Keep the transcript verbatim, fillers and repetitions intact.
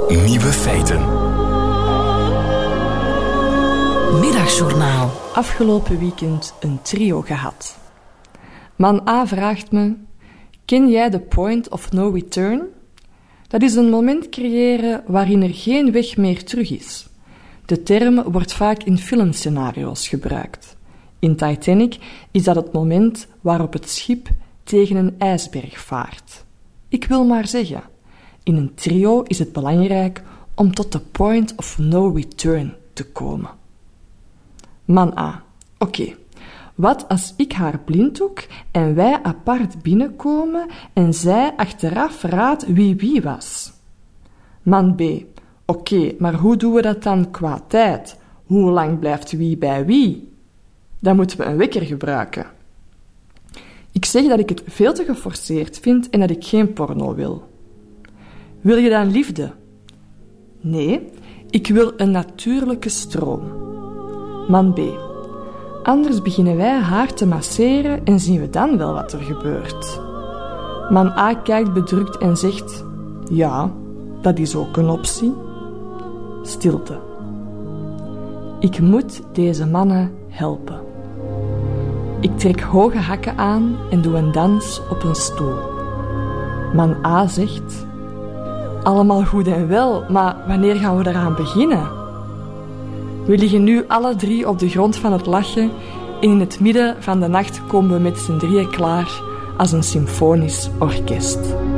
Nieuwe feiten. Middagjournaal. Afgelopen weekend een trio gehad. Man A vraagt me: ken jij de point of no return? Dat is een moment creëren waarin er geen weg meer terug is. De term wordt vaak in filmscenario's gebruikt. In Titanic is dat het moment waarop het schip tegen een ijsberg vaart. Ik wil maar zeggen, in een trio is het belangrijk om tot de point of no return te komen. Man A: oké, okay. Wat als ik haar blinddoek en wij apart binnenkomen en zij achteraf raadt wie wie was? Man B: oké, okay, maar hoe doen we dat dan qua tijd? Hoe lang blijft wie bij wie? Dan moeten we een wekker gebruiken. Ik zeg dat ik het veel te geforceerd vind en dat ik geen porno wil. Wil je dan liefde? Nee, ik wil een natuurlijke stroom. Man B: anders beginnen wij haar te masseren en zien we dan wel wat er gebeurt. Man A kijkt bedrukt en zegt: ja, dat is ook een optie. Stilte. Ik moet deze mannen helpen. Ik trek hoge hakken aan en doe een dans op een stoel. Man A zegt: allemaal goed en wel, maar wanneer gaan we eraan beginnen? We liggen nu alle drie op de grond van het lachen en in het midden van de nacht komen we met z'n drieën klaar als een symfonisch orkest.